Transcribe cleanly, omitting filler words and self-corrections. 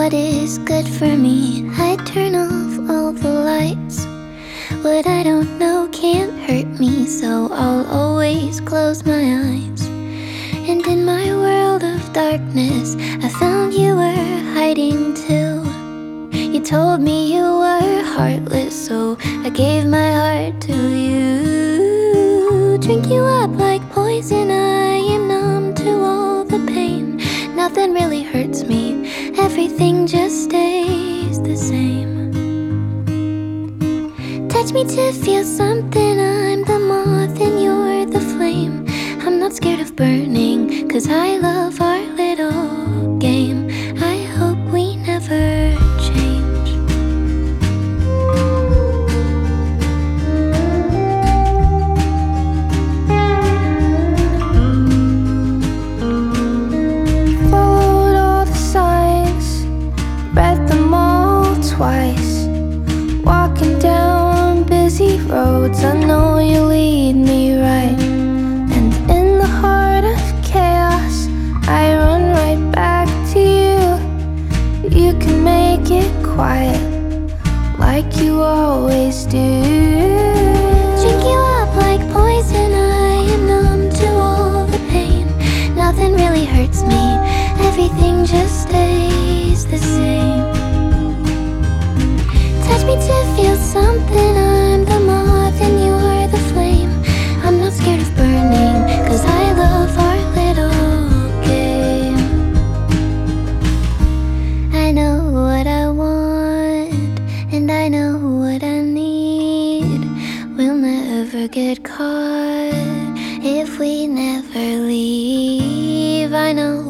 what is good for me. I turn off all the lights. What I don't know can't hurt me, so I'll always close my eyes. And in my world of darkness, I found you were hiding too. You told me you were heartless, so I gave my heart to you. Drink you up like poison, I am numb to all the pain. Nothing really hurts me, everything just stays the same. Touch me to feel something, I'm the moth and you're the flame. I'm not scared of burning, 'cause I love our little game. I hope we never change. Followed all the signs, read them all twice. Walking down busy roads, I know you lead me right. And in the heart of chaos, I run right back to you. You can make it quiet, like you always do. Drink you up like poison, I am numb to all the pain. Nothing really hurts me, everything just stays the same. Touch me to feel something, I'm the moth and you're the flame. I'm not scared of burning, 'cause I love our little game. I know what I want, and I know what I need. We'll never get caught if we never leave. I know